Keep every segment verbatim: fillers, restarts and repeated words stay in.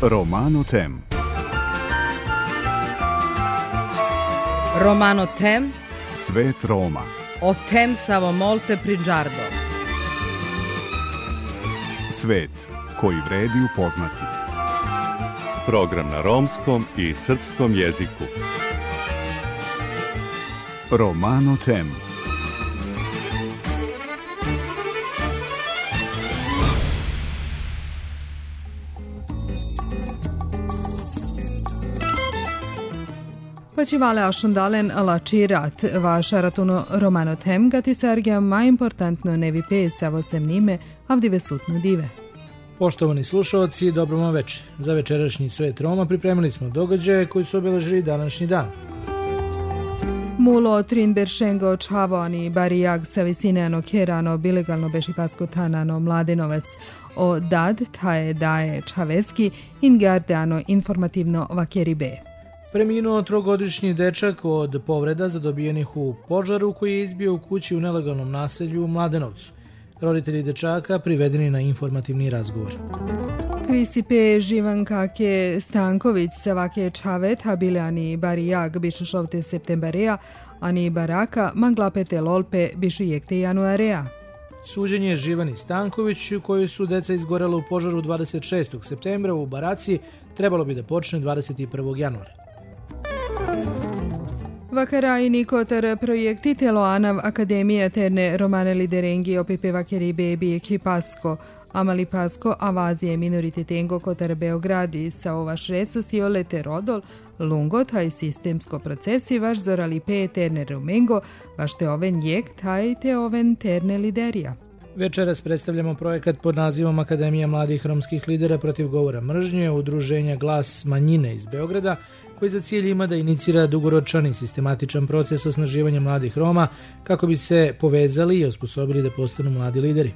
Romano Tem. Romano Tem. Svet Roma. O tem samo molte prigiardo. Svet koji vredi upoznati. Program na romskom i srpskom jeziku. Romano Tem. Počivale ašundalen lačirat, vaša ratuno Romano Tem, gati sergija mai importantno nevi pesa vosem nime, avdive sutno dive. Poštovani slušalci, dobro vam večer. Za večerašnji Svet Roma pripremili smo događaje koji su obeležili današnji dan. Mulo trin beršengo čavani barijag sa visineno kerano bilegalno bešipasko tanano mladenovac o dad taje daje čaveski ingardeano informativno vakeribe. Preminuo trogodišnji dečak od povreda zadobijenih u požaru koji je izbio u kući u nelegalnom naselju u Mladenovcu. Roditelji dečaka privedeni na informativni razgovor. Krisipe Živankake Stanković sa vake čavet habileani barijag bišu šovte septemberea, ani baraka manglapete lolpe bišu jekte januarea. Suđenje Živani Stanković, koju su deca izgorela u požaru dvadeset šestog septembra u Baraci, trebalo bi da počne dvadeset prvog januara. Vakarajni kotar projekti Teloanav Akademija terne romane liderengi opipe vakeri bebi Kipasko, Amali Pasko, Avazije minoritetengo kotar Beogradi sa ovaš resos i olete rodol, lungo taj sistemsko procesi vaš zorali pe terne romengo, vaš te oven jek taj te oven terne liderija. Večeras predstavljamo projekat pod nazivom Akademija mladih romskih lidera protiv govora mržnje, udruženja Glas manjine iz Beograda, koji za cilj ima da inicira dugoročan i sistematičan proces osnaživanja mladih Roma kako bi se povezali i osposobili da postanu mladi lideri.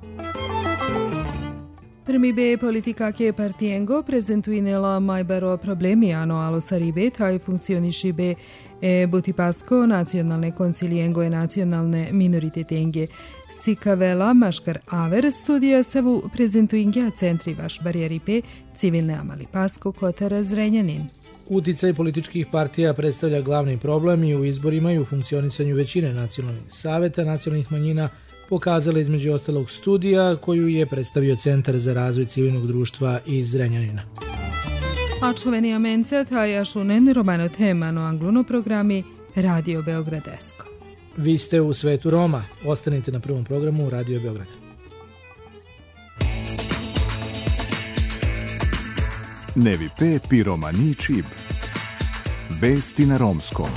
Prmi be politika ke partijengo prezentuinela majbaro problemi ano alo saribe taj funkcioniši be e butipasko nacionalne koncilijengo e nacionalne minoritetenge. Sikavela maškar aver studija savu prezentuingja centri vaš barijeri pe civilne Amali Pasko kotara Zrenjanin. Uticaj političkih partija predstavlja glavni problem i u izborima i u funkcionisanju većine nacionalnih saveta nacionalnih manjina pokazala između ostalog studija koju je predstavio Centar za razvoj civilnog društva iz Zrenjanina. A čuvenija menca taj ašunen Romano Temano angluno programi Radio Beogradesko. Vi ste u Svetu Roma. Ostanite na prvom programu Radio Beograda. Nevi pe pi romani čib. Vesti na romskom.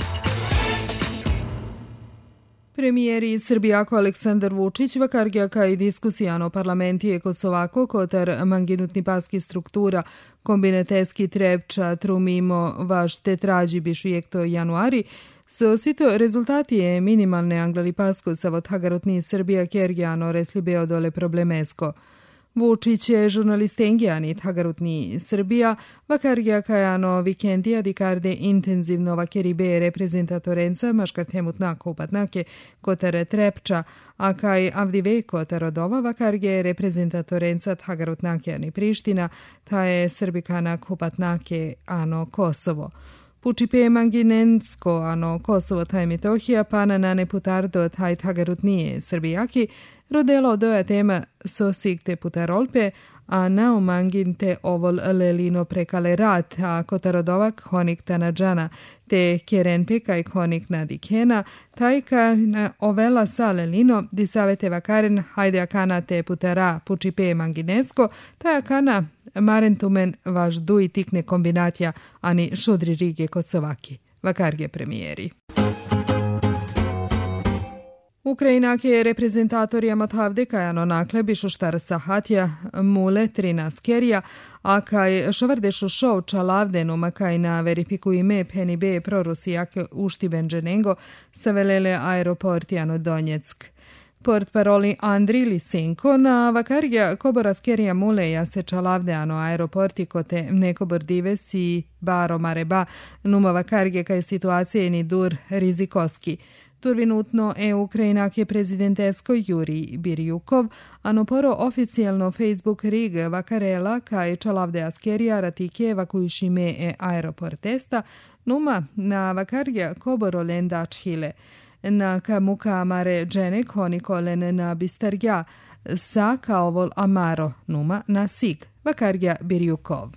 Premijeri Srbijako Aleksandar Vučić vakargjaka i diskusijano parlamentije Kosovako kotar manginutni paski struktura kombinateski trepča trumimo vaš te trađi bišu jekto januari sosito rezultati je minimalne anglali pasko savot hagarotni Srbija kergjano resli beodole problemesko. Vučić je žurnalistengijani hagarutni Srbija, vakargija kajano vikendija dikarde intenzivno vakeribe reprezentatorenca maška temutna kupatnake kotare trepča, a kaj avdive kotarodova vakargije reprezentatorenca hagarutnake ani Priština, ta je Srbikana kupatnake ano Kosovo. Pučipe manginensko ano Kosovo taj Metohija pana na neputardo taj hagarutnije Srbijaki, rodelo doja tema sosigte putarolpe, a nao manginte ovol lelino prekale rat, a kotarodovak honik tanadžana, te kerenpe kaj honik nadikena, tajka na ovela sa lelino, di savete vakaren hajde akana te putara pučipe manginesko, taj akana marentumen vaš duj tikne kombinatja, ani šudri rige Kosovaki. Vakarge premijeri. Ukrajinak je reprezentatorija Matavde kajano nakle bišu štar sahatja mule trina skerija, a kaj šovardešu šov čalavdenu makaj na verifiku ime peni be prorusijake uštibenđenengo sa velele aeroportijano Donjeck. Port paroli Andri Lisenko na vakargja kobora skerija muleja se čalavdeano aeroporti kote nekobor dives i baro mareba numa vakargje kaj situacije ni dur rizikoski. Turvinutno e Ukrajinake prezidentesko Juri Birjukov, ano poro oficijalno Facebook rig vakarela kaj čalavde askerija ratike evakuišime e aeroportesta, numa na vakarja koboro lendač hile. Na kamuka amare džene konikolen na bistarja, sa kaovol amaro, numa na sig, vakarja Birjukov.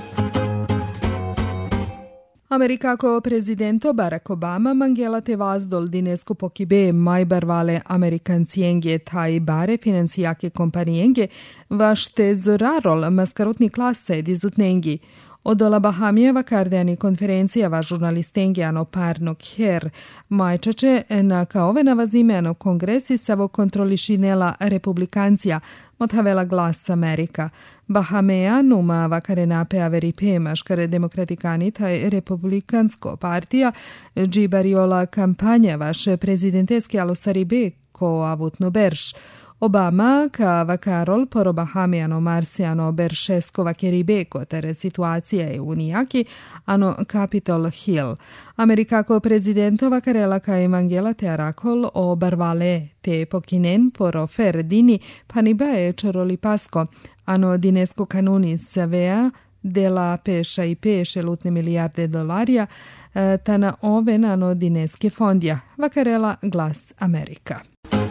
Amerikako prezidento Barack Obama mangela te vazdol dinesku pokibe mai barvale amerikancienge tai bare financiake kompanienge vašte zorarol maskarotni klase dizutnengi. Odola Bahamijeva kardeni konferencija va žurnalistenge ano parno kher majčače na kaove navazime ano kongresi savo kontrolišinela republikancija mothavela Glas Amerika. Bahameja numa vakarenape averipe maškare demokratikani taj republikansko partija džibariola kampanja vaše prezidenteske alosaribe ko avutno berš. Obama ka vakarol poro Bahamiano marsiano beršesko vakeribe kotere situacija je unijaki ano Capitol Hill. Amerikako prezidento vakarela ka evangela te arakol o barvale te pokinen poro ferdini panibae čoroli pasko ano dinesko kanuni savea dela peša i peše lutne milijarde dolarija ta na oven ano dineske fondja. Vakarela Glas Amerika.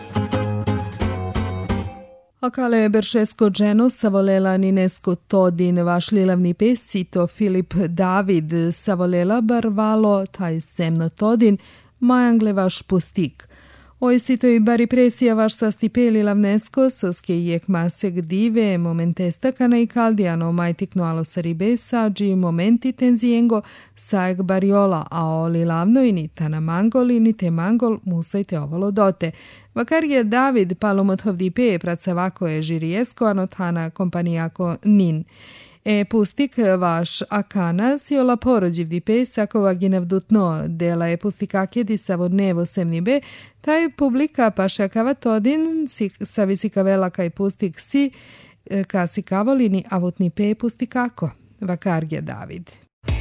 Akale beršesko dženo savolela ninesko todin vaš lilavni pesito Filip David savolela barvalo taj semno todin majangle vaš pustik. Oj sito i bari presija vaš sastipe lilavnesko soske jek masek dive momentesta kana i kaldiano majtikno alo saribe sađi momenti tenzijengo saek bariola a o lilavno i ni tana mangol i ni te mangol musajte ovolo dote. Vakar je David palomothovdipe pracavako je žirijesko anotana kompanijako nin. E pustik vaš akana si ola porođivdipe sakova ginavdutno dela je pustikake di savodnevo semnibe, taj publika pašakava todin si savisikavela kaj pustik si kasi kavolini avutni pe pustikako. Vakar je David.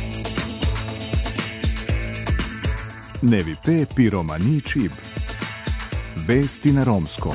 Nevi pe piromani čib. Vesti na romskom.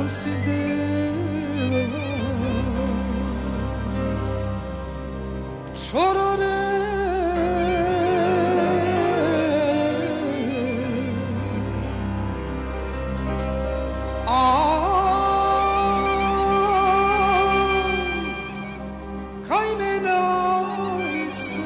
si bela, čorore, a kaj me najse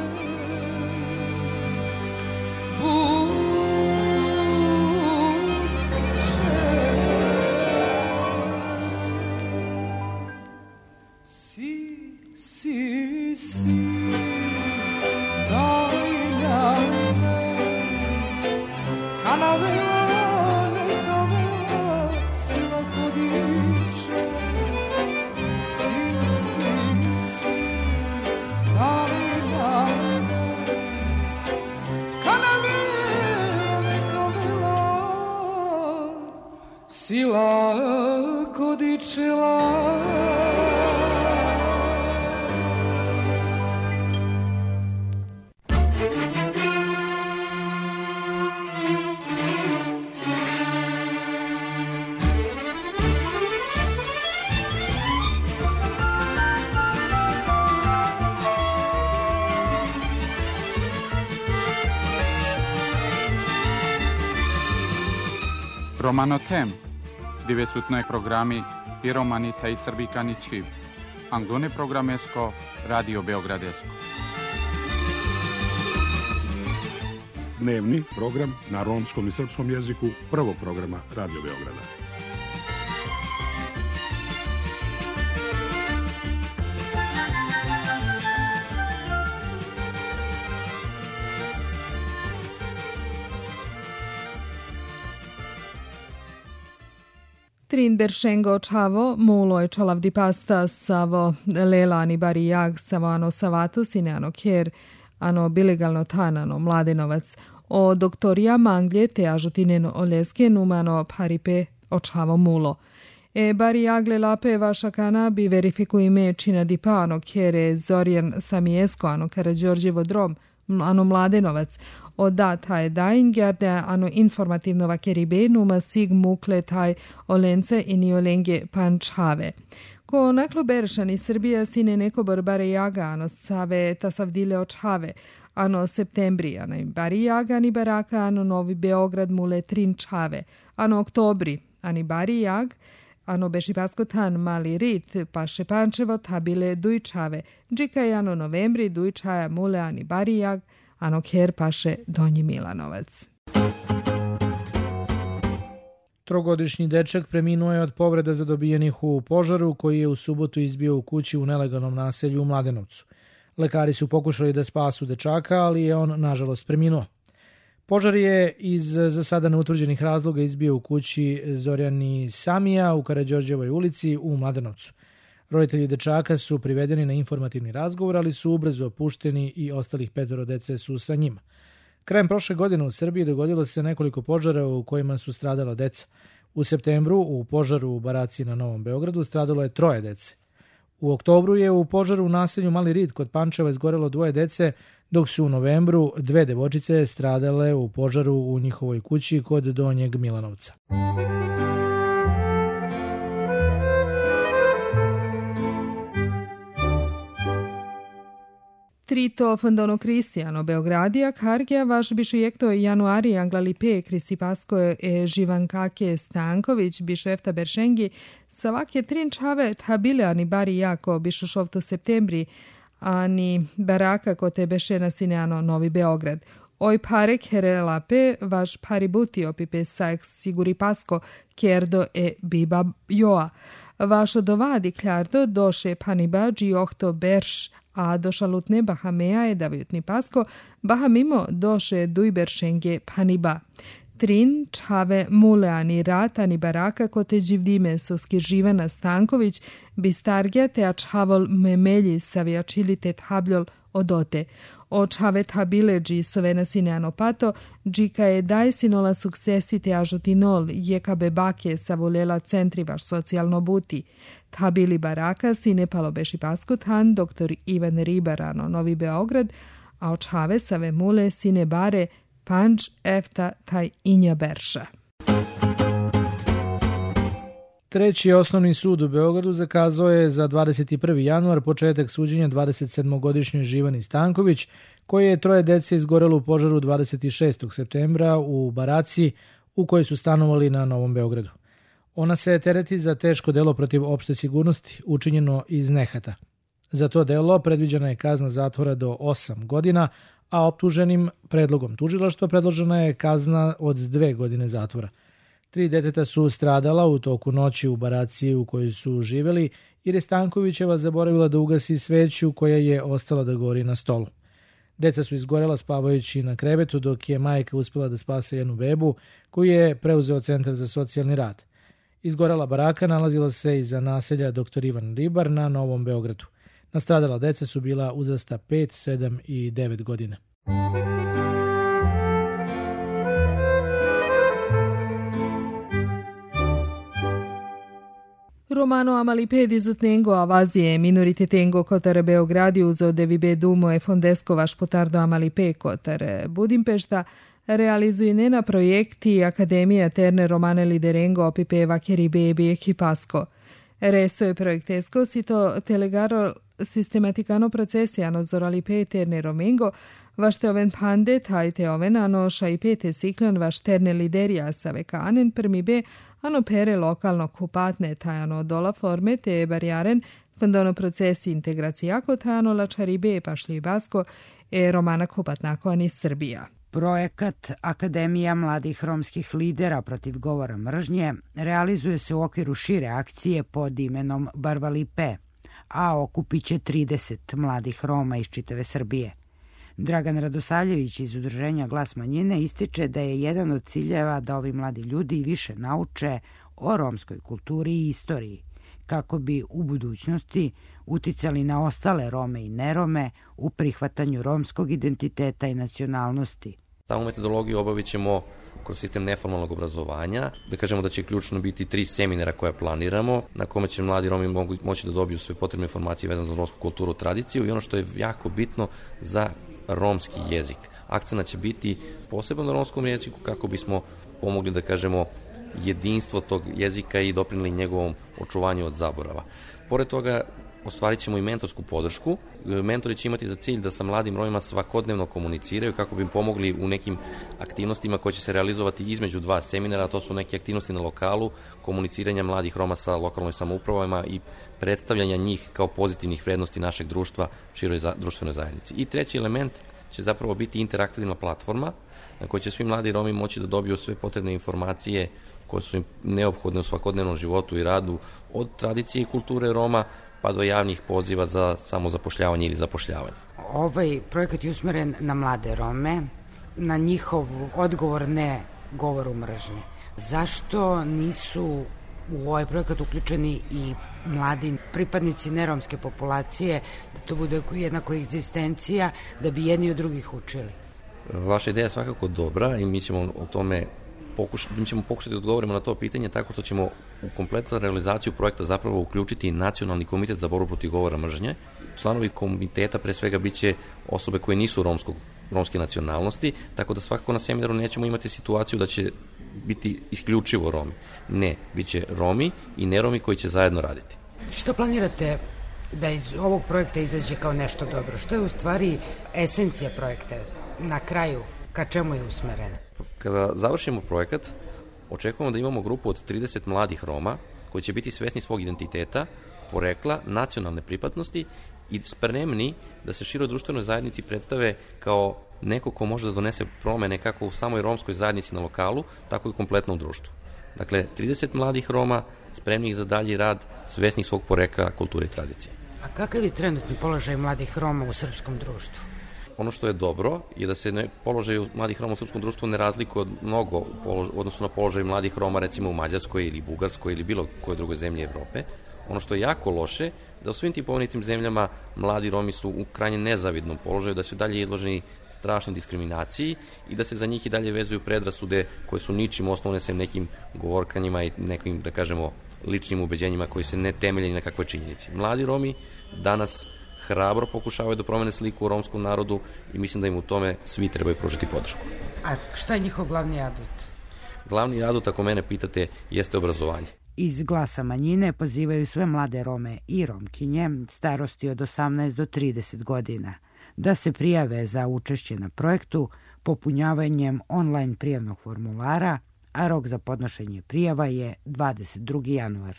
sila kodičila. Romano Tem, dove su noi programmi Piromanita i Srbikani Čib, Anglone Programesko, Radio Beogradesko. Dnevni program na romskom i srpskom jeziku prvog programa Radio Beograda. Trin Beršengo Čavo, Muloj Čalavdi Pasta, Savo Lelani Bari Jag, Savo Ano Savatu, Sine Ano Kjer, Ano Bilegalno Tanano, Mladenovac, o doktorija Manglje te Ažutineno Oleske, Numano Paripe o Čavo Mulo. E Bari Jagle Lape Vaša Kana bi verifikujme Čina Dipa, Ano Kjere, Zorjan Samijesko, Ano Karađorđevo Drom, Ano Mladenovac, o da taj daingjerde ano informativno vakeribe numa sig mukle taj olence i ni olenge pančave. Ko naklo Beršani Srbija sine neko borbare jaga ano save tasavdile očave, ano septembri ano bari jaga ani baraka ano Novi Beograd mule trinčave, ano oktobri ani bari jag, ano Bešipasko tan mali rit, pa Šepančevo tabile dujčave, džika ano novembri dujčaja mule ani bari jag, ano Kjer paše Donji Milanovac. Trogodišnji dečak preminuo je od povreda zadobijenih u požaru koji je u subotu izbio u kući u nelegalnom naselju u Mladenovcu. Lekari su pokušali da spasu dečaka, ali je on nažalost preminuo. Požar je iz za sada neutvrđenih razloga izbio u kući Zorjani Samija u Karađorđevoj ulici u Mladenovcu. Roditelji dečaka su privedeni na informativni razgovor, ali su ubrzo opušteni i ostalih petoro dece su sa njima. Krajem prošle godine u Srbiji dogodilo se nekoliko požara u kojima su stradala deca. U septembru u požaru u baraci na Novom Beogradu stradalo je troje dece. U oktobru je u požaru u naselju Mali Rit kod Pančeva izgorelo dvoje dece, dok su u novembru dve devojčice stradale u požaru u njihovoj kući kod Donjeg Milanovca. Trito fondono Kristiano Beogradija, Kargija, vaš bišujekto januari Anglalipe, Krisipasko e Živankake Stanković, bišefta Beršengi, savake trinčave tabile ani bari jako bišušovto septembri, ani baraka kote bešena sineano Novi Beograd. Oj parek herelape, vaš paributi opipe sajk siguri pasko, kerdo e biba joa. Vašo dovadi kljardo doše panibađi ohto berš, a došalutne Bahamea je davjutni pasko, Bahamimo doše dujberšenge paniba. Trin, čave, mule, ani rat, ani baraka, kote đivdime soski Živana Stanković, bistargja te a čavol memelji savjačili te tabljol odote. O čave tabile dži sovena sineano pato, džika je daj sinola suksesi te ažutinol, jeka bebake savolela centri vaš socijalno buti. Tabili baraka sine palo beši paskutan, doktor Ivan Ribarano, Novi Beograd, a o čave save mule sine bare Panč efta taj inja berša. Treći osnovni sud u Beogradu zakazao je za dvadeset prvi januar početak suđenja dvadesetsedmogodišnjoj Živani Stanković, koje je troje dece izgorelo u požaru dvadeset šestog septembra u baraci u kojoj su stanovali na Novom Beogradu. Ona se tereti za teško delo protiv opšte sigurnosti učinjeno iz nehata. Za to delo predviđena je kazna zatvora do osam godina, a optuženim predlogom tužilaštva predložena je kazna od dve godine zatvora. Tri deteta su stradala u toku noći u baraci u kojoj su živeli, jer je Stankovićeva zaboravila da ugasi sveću koja je ostala da gori na stolu. Deca su izgorela spavajući na krevetu, dok je majka uspela da spase jednu bebu koju je preuzeo Centar za socijalni rad. Izgorela baraka nalazila se iza naselja doktor Ivan Ribar na Novom Beogradu. Nastradala deca su bila uzrasta pet, sedam i devet godina. Romano Amalipe disutnengo avazie minoritetengo cotar Beogradi uso de vibedumo e fondesco vašpotardo Amalipe cotar Budimpešta realizuje na projekti Akademija Terne Romane Liderengo opipeva Keribebi ekipasko. Reso je projektesko sito telegaro sistematicano procesiano zoralipe terne romengo, vašte oven pande tajte oven ano šaipete siklon vaš terne liderija sa vekanen prmibe ano pere lokalno kupatne tajano dola forme te barjaren fandono procesi integracijako tajano lačaribe pašli basko e romana kupatnako ani Srbija. Projekat Akademija mladih romskih lidera protiv govora mržnje realizuje se u okviru šire akcije pod imenom Barvalipe, a okupit će trideset mladih Roma iz čitave Srbije. Dragan Radosavljević iz Udruženja Glas manjine ističe da je jedan od ciljeva da ovi mladi ljudi više nauče o romskoj kulturi i istoriji, kako bi u budućnosti uticali na ostale Rome i nerome u prihvatanju romskog identiteta i nacionalnosti. Samu metodologiju obavit ćemo kroz sistem neformalnog obrazovanja. Da kažemo da će ključno biti tri seminara koje planiramo, na kome će mladi Romi mogu, moći da dobiju sve potrebne informacije vezane za romsku kulturu, tradiciju i ono što je jako bitno za romski jezik. Akcent će biti poseban na romskom jeziku kako bismo pomogli, da kažemo, jedinstvo tog jezika i doprinili njegovom očuvanju od zaborava. Pored toga, ostvarit ćemo i mentorsku podršku. Mentori će imati za cilj da sa mladim Romima svakodnevno komuniciraju kako bi im pomogli u nekim aktivnostima koje će se realizovati između dva seminara, a to su neke aktivnosti na lokalu, komuniciranja mladih Roma sa lokalnim samoupravama i predstavljanja njih kao pozitivnih vrednosti našeg društva široj za, društvenoj zajednici. I treći element će zapravo biti interaktivna platforma na kojoj će svi mladi Romi moći da dobiju sve potrebne informacije koje su im neophodne u svakodnevnom životu i radu, od tradicije i kulture Roma pa do javnih poziva za samozapošljavanje ili zapošljavanje. Ovaj projekat je usmeren na mlade Rome, na njihov odgovor ne govoru mržnje. Zašto nisu u ovaj projekat uključeni i mladi pripadnici neromske populacije, da to bude jedna koegzistencija, da bi jedni od drugih učili? Vaša ideja je svakako dobra i mi ćemo o tome pokušati, mi ćemo pokušati da odgovorimo na to pitanje tako što ćemo u kompletnu realizaciju projekta zapravo uključiti Nacionalni komitet za borbu protiv govora mržnje. Članovi komiteta pre svega biće osobe koje nisu romskog, romske nacionalnosti, tako da svakako na seminaru nećemo imati situaciju da će biti isključivo Romi. Ne, bit će Romi i neromi koji će zajedno raditi. Što planirate da iz ovog projekta izađe kao nešto dobro? Što je u stvari esencija projekta na kraju? Ka čemu je usmeren? Kada završimo projekat, očekujemo da imamo grupu od trideset mladih Roma koji će biti svesni svog identiteta, porekla, nacionalne pripadnosti i spremni da se široj društvenoj zajednici predstave kao neko ko može da donese promene kako u samoj romskoj zajednici na lokalu, tako i kompletno u društvu. Dakle, trideset mladih Roma spremnih za dalji rad, svesnih svog porekla, kulture i tradicije. A kakav je trenutni položaj mladih Roma u srpskom društvu? Ono što je dobro je da se ne, položaj mladih Roma u srpskom društvu ne razlikuje od mnogo u odnosu na položaj mladih Roma recimo u Mađarskoj ili Bugarskoj ili bilo koje druge zemlje Evrope. Ono što je jako loše da u svim tim pomenutim zemljama mladi Romi su u krajnje nezavidnom položaju, da su dalje izloženi strašnoj diskriminaciji i da se za njih i dalje vezuju predrasude koje su ničim osnovne sem nekim govorkanjima i nekim, da kažemo, ličnim ubeđenjima koji se ne temelje ni na kakvoj činjenici. Mladi Romi danas hrabro pokušavaju da promene sliku u romskom narodu i mislim da im u tome svi trebaju pružiti podršku. A šta je njihov glavni adut? Glavni adut, ako mene pitate, jeste obrazovanje. Iz Glasa manjine pozivaju sve mlade Rome i Romkinje starosti od osamnaest do trideset godina da se prijave za učešće na projektu popunjavanjem online prijavnog formulara, a rok za podnošenje prijava je dvadeset drugi januar.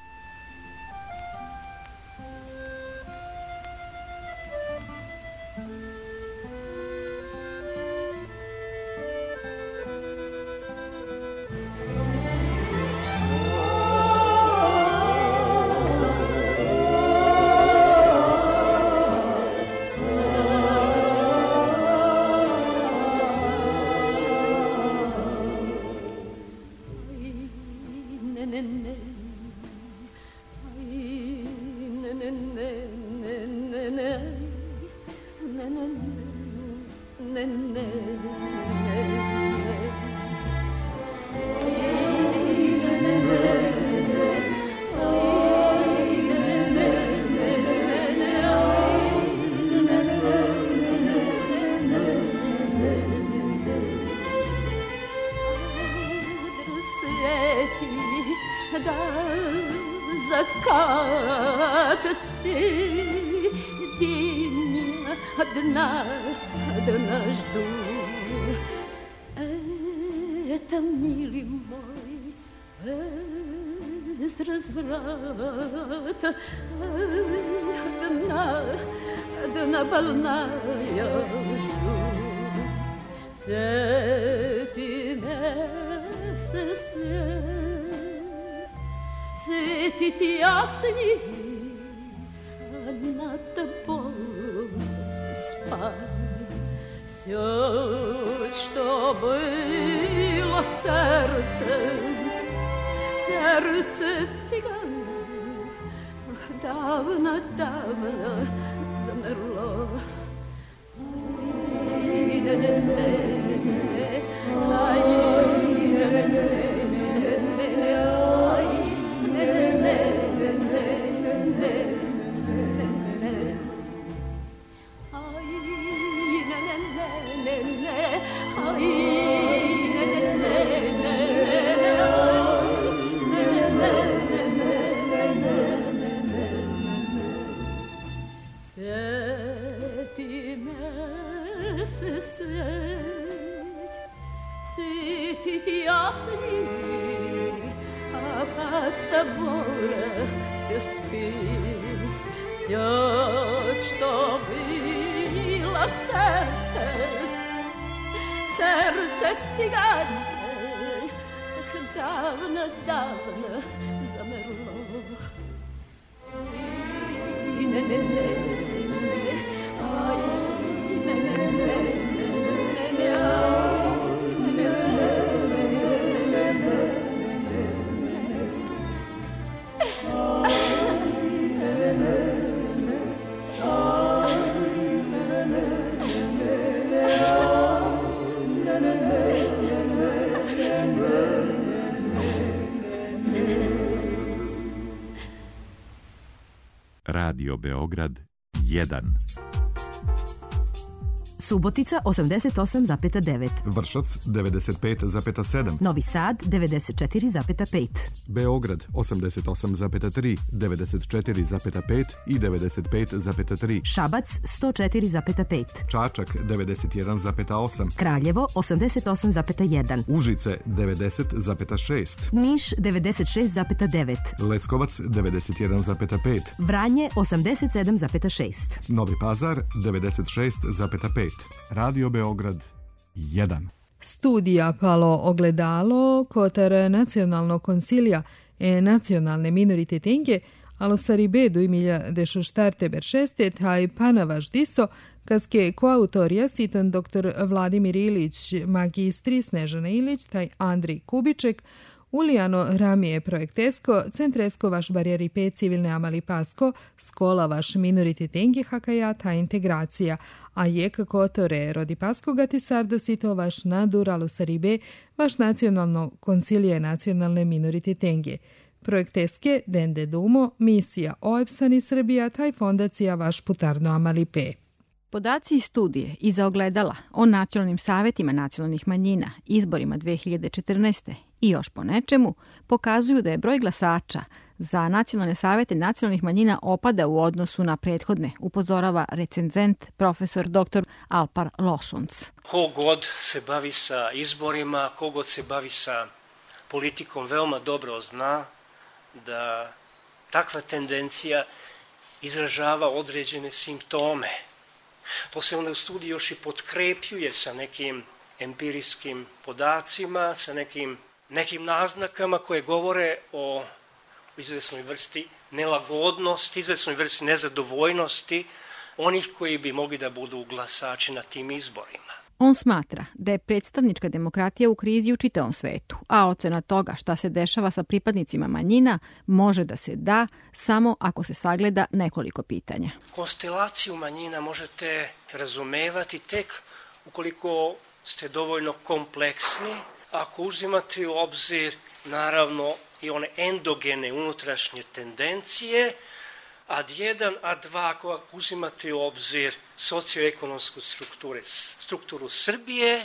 Radio Beograd jedan. Subotica osamdeset osam zarez devet. Vršac devedeset pet zarez sedam. Novi Sad devedeset četiri zarez pet. Beograd osamdeset osam zarez tri, devedeset četiri zarez pet i devedeset pet zarez tri. Šabac sto četiri zarez pet. Čačak devedeset jedan zarez osam. Kraljevo osamdeset osam zarez jedan. Užice devedeset zarez šest. Niš devedeset šest zarez devet. Leskovac devedeset jedan zarez pet. Vranje osamdeset sedam zarez šest. Novi Pazar devedeset šest zarez pet. Radio Beograd jedan. Studija Palo ogledalo kotar nacionalnog konsilija e nacionalne minoritetenke alo saribedu imilja dešo štarte beršeste taj panavaš diso kaske koautorija sitan doktor Vladimir Ilić, magistri Snežana Ilić, taj Andrij Kubiček, Ulijano ramije projektesko, centresko vaš barijeri pe civilne amali pasko, skola vaš minoritetenke hakaja ta integracija, a je kako tore rodi pasko gati sardosito vaš naduralo saribe, vaš nacionalno konsilije nacionalne minoritetenke. Projekteske dende dumo, misija oepsani Srbija, taj fondacija vaš putarno amali pe. Podaci iz studije iza ogledala o nacionalnim savetima nacionalnih manjina, izborima dve hiljade četrnaeste i još po nečemu pokazuju da je broj glasača za nacionalne savete nacionalnih manjina opada u odnosu na prethodne, upozorava recenzent profesor doktor Alpar Lošunc. Kogod se bavi sa izborima, kogod se bavi sa politikom, veoma dobro zna da takva tendencija izražava određene simptome. To se onda u studiji još i potkrepljuje sa nekim empirijskim podacima, sa nekim, nekim naznakama koje govore o izvesnoj vrsti nelagodnosti, izvesnoj vrsti nezadovoljnosti onih koji bi mogli da budu glasači na tim izborima. On smatra da je predstavnička demokratija u krizi u čitavom svetu, a ocena toga šta se dešava sa pripadnicima manjina može da se da samo ako se sagleda nekoliko pitanja. Konstelaciju manjina možete razumevati tek ukoliko ste dovoljno kompleksni, ako uzimate u obzir naravno i one endogene unutrašnje tendencije, ad jedan, ad dva, ako uzimate u obzir socioekonomsku strukturu, strukturu Srbije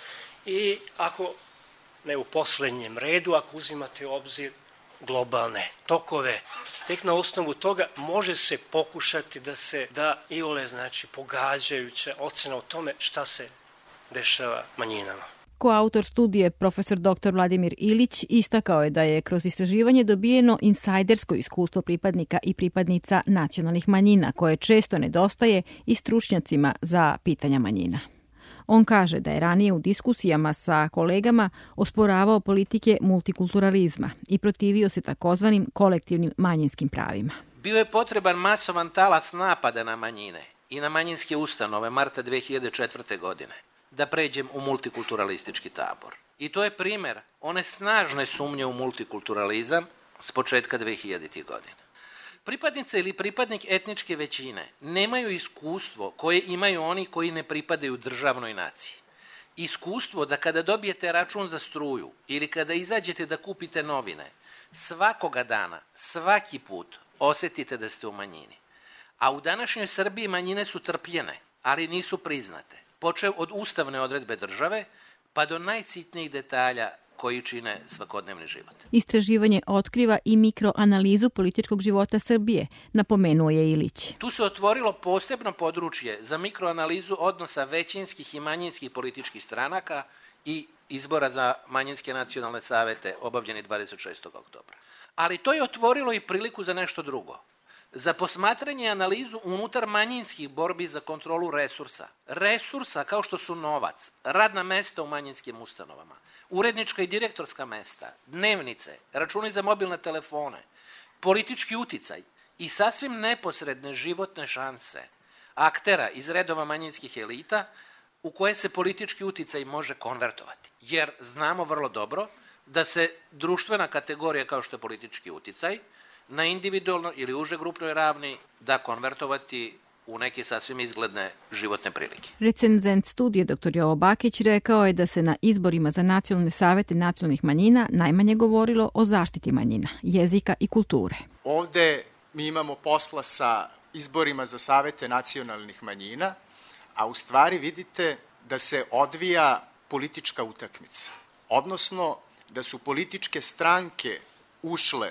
i ako, ne u poslednjem redu, ako uzimate u obzir globalne tokove. Tek na osnovu toga može se pokušati da se da iole, znači, pogađajuća ocena o tome šta se dešava manjinama. Koautor studije, profesor doktor Vladimir Ilić, istakao je da je kroz istraživanje dobijeno insajdersko iskustvo pripadnika i pripadnica nacionalnih manjina, koje često nedostaje i stručnjacima za pitanja manjina. On kaže da je ranije u diskusijama sa kolegama osporavao politike multikulturalizma i protivio se takozvanim kolektivnim manjinskim pravima. Bio je potreban masovan talas napada na manjine i na manjinske ustanove marta dve hiljade četvrte. godine. Da pređem u multikulturalistički tabor. I to je primer one snažne sumnje u multikulturalizam s početka dve hiljaditih. godina. Pripadnica ili pripadnik etničke većine nemaju iskustvo koje imaju oni koji ne pripadaju državnoj naciji. Iskustvo da kada dobijete račun za struju ili kada izađete da kupite novine, svakoga dana, svaki put osetite da ste u manjini. A u današnjoj Srbiji manjine su trpljene, ali nisu priznate. Počev od ustavne odredbe države, pa do najsitnijih detalja koji čine svakodnevni život. Istraživanje otkriva i mikroanalizu političkog života Srbije, napomenuo je Ilić. Tu se otvorilo posebno područje za mikroanalizu odnosa većinskih i manjinskih političkih stranaka i izbora za manjinske nacionalne savete obavljeni dvadeset šestog oktobra. Ali to je otvorilo i priliku za nešto drugo. Za posmatranje i analizu unutar manjinskih borbi za kontrolu resursa. Resursa kao što su novac, radna mesta u manjinskim ustanovama, urednička i direktorska mesta, dnevnice, računi za mobilne telefone, politički uticaj i sasvim neposredne životne šanse aktera iz redova manjinskih elita u koje se politički uticaj može konvertovati. Jer znamo vrlo dobro da se društvena kategorija kao što je politički uticaj na individualno ili uže grupnoj ravni da konvertovati u neke sasvim izgledne životne prilike. Recenzent studije doktor Jovo Bakić rekao je da se na izborima za nacionalne savete nacionalnih manjina najmanje govorilo o zaštiti manjina, jezika i kulture. Ovde mi imamo posla sa izborima za savete nacionalnih manjina, a u stvari vidite da se odvija politička utakmica. Odnosno da su političke stranke ušle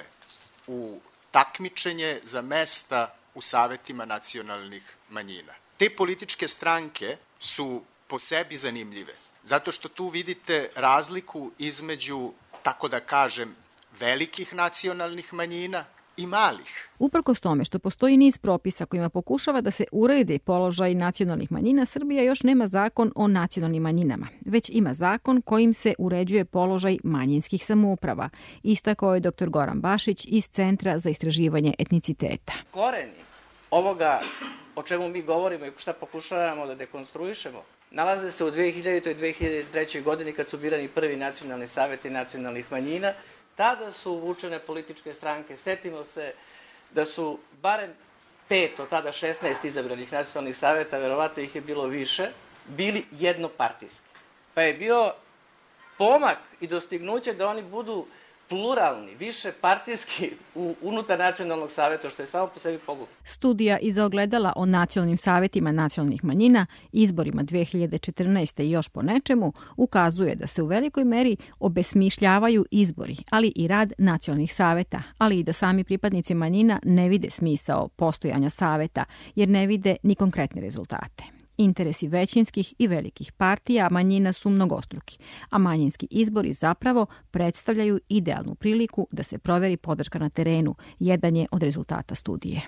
u takmičenje za mesta u savetima nacionalnih manjina. Te političke stranke su po sebi zanimljive, zato što tu vidite razliku između, tako da kažem, velikih nacionalnih manjina i malih. Uprkos tome što postoji niz propisa kojima pokušava da se urede položaj nacionalnih manjina, Srbija još nema zakon o nacionalnim manjinama, već ima zakon kojim se uređuje položaj manjinskih samouprava, istakao je doktor Goran Bašić iz Centra za istraživanje etniciteta. Koreni ovoga o čemu mi govorimo i šta pokušavamo da dekonstruišemo, nalaze se u dve hiljaditoj i dve hiljade trećoj. godini kad su birani prvi nacionalni saveti nacionalnih manjina. Tada su uvučene političke stranke. Setimo se da su barem pet od tada šesnaest izabranih nacionalnih saveta, verovatno ih je bilo više, bili jednopartijski. Pa je bio pomak i dostignuće da oni budu pluralni, više partijski unutar nacionalnog saveta, što je samo po sebi pogubno. Studija iza ogledala o nacionalnim savetima nacionalnih manjina, izborima dve hiljade četrnaeste i još po nečemu, ukazuje da se u velikoj meri obesmišljavaju izbori, ali i rad nacionalnih saveta, ali i da sami pripadnici manjina ne vide smisao postojanja saveta, jer ne vide ni konkretne rezultate. Interesi većinskih i velikih partija manjina su mnogostruki, a manjinski izbori zapravo predstavljaju idealnu priliku da se proveri podrška na terenu, jedan je od rezultata studije.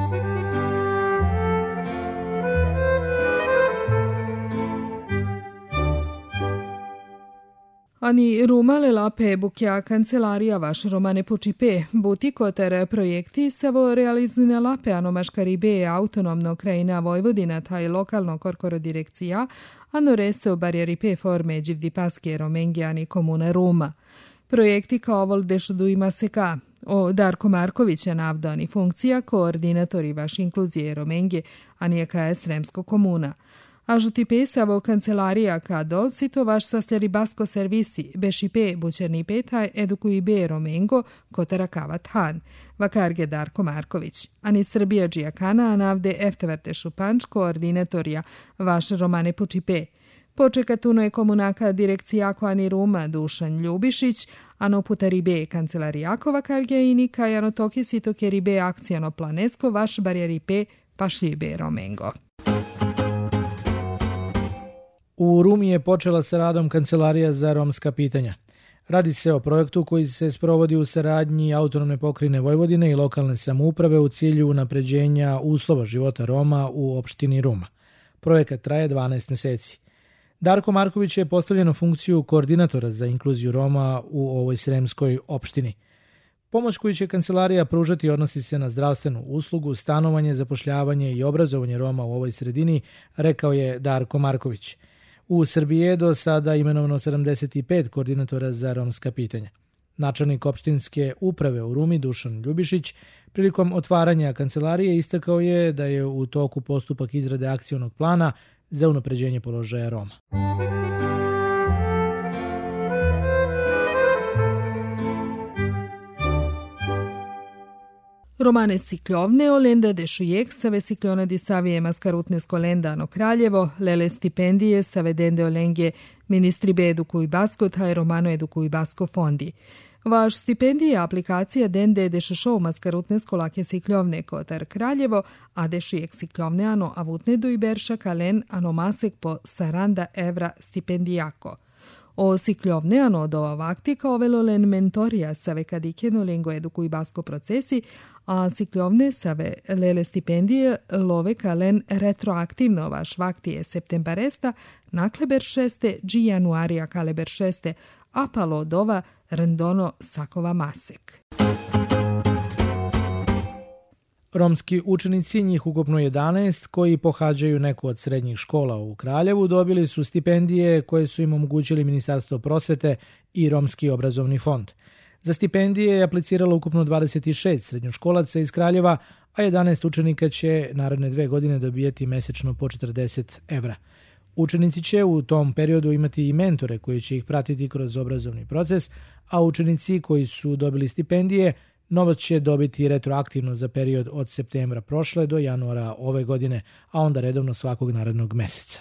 Ani rumale lape bukja kancelaria vaš romane Pučipe, butikoter projekti savo realizujne lape anomaška ribe autonomno krajina Vojvodina taj lokalno korkoro direkcija, ano rese u barjeripe forme dživdi paske romengiani komune Ruma. Projekti kao ovol dešudu ima se ka. O Darko Marković je navdani funkcija koordinatori vaš inkluzije romengije, a nije ka je Sremsko komuna. A žutipe savo kancelarija kado sito vaš sasljari basko servisi, bešipe bućerni petaj edukuji be romengo kotara kavat han, vakarge Darko Marković. Ani Srbija džijakana anavde efteverte šupanč koordinatorija vaš romane Pučipe. Počekatuno je komunaka direkcijako ani Ruma Dušan Ljubišić, ano puta ribe kancelarijako vakarge ini kaj ano toki sito ke ribe akcijano planesko vaš barjeripe pašljibe romengo. U Rumi je počela sa radom Kancelarija za romska pitanja. Radi se o projektu koji se sprovodi u saradnji Autonomne pokrajine Vojvodine i lokalne samouprave u cilju unapređenja uslova života Roma u opštini Ruma. Projekat traje dvanaest meseci. Darko Marković je postavljen u funkciju koordinatora za inkluziju Roma u ovoj sremskoj opštini. Pomoć koju će kancelarija pružati odnosi se na zdravstvenu uslugu, stanovanje, zapošljavanje i obrazovanje Roma u ovoj sredini, rekao je Darko Marković. U Srbiji je do sada imenovano sedamdeset pet koordinatora za romska pitanja. Načelnik opštinske uprave u Rumi Dušan Ljubišić prilikom otvaranja kancelarije istakao je da je u toku postupak izrade akcionog plana za unapređenje položaja Roma. Romane Sikljovne olenda dešujek save Sikljona di savije maskarutnesko lendano Kraljevo, lele stipendije save dende olengje ministri be edukuj basko taj romano edukuj basko fondi. Vaš stipendije aplikacija dende dešešov maskarutnesko lake Sikljovne kotar Kraljevo, a dešujek Sikljovne ano avutne do iberša kalen ano masek po saranda evra stipendijako. O Sikljovne ano do ovakti kao velolen mentorija save kadikeno lengo edukuj basko procesi, a Sikljovne save lele stipendije love kalen retroaktivno vaš vaktije septembaresta nakleber šeste dži januarija kaleber šeste apalo dova rendono sakova masek. Romski učenici, njih ukupno jedanaest, koji pohađaju neku od srednjih škola u Kraljevu, dobili su stipendije koje su im omogućili Ministarstvo prosvete i Romski obrazovni fond. Za stipendije je apliciralo ukupno dvadeset šest srednjoškolaca iz Kraljeva, a jedanaest učenika će naredne dve godine dobijeti mesečno po četrdeset evra. Učenici će u tom periodu imati i mentore koji će ih pratiti kroz obrazovni proces, a učenici koji su dobili stipendije novac će dobiti retroaktivno za period od septembra prošle do januara ove godine, a onda redovno svakog narednog meseca.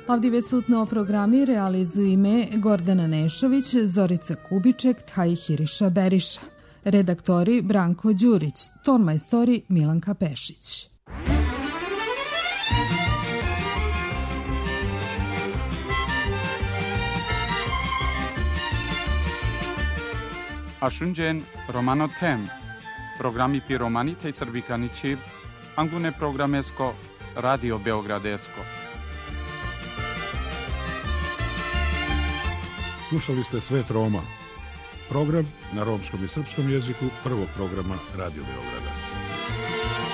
Avdive sutno programi realizuju ime Gordana Nešović, Zorica Kubiček, Tahiriša Beriša. Redaktori Branko Đurić, tonmajstori Milanka Pešić. Ashunjen Romano Tem, programi Piromanite i Srbikanići, Angune programesko, Radio Beogradesko. Slušali ste Svet Roma, program na romskom i srpskom jeziku prvog programa Radio Beograda.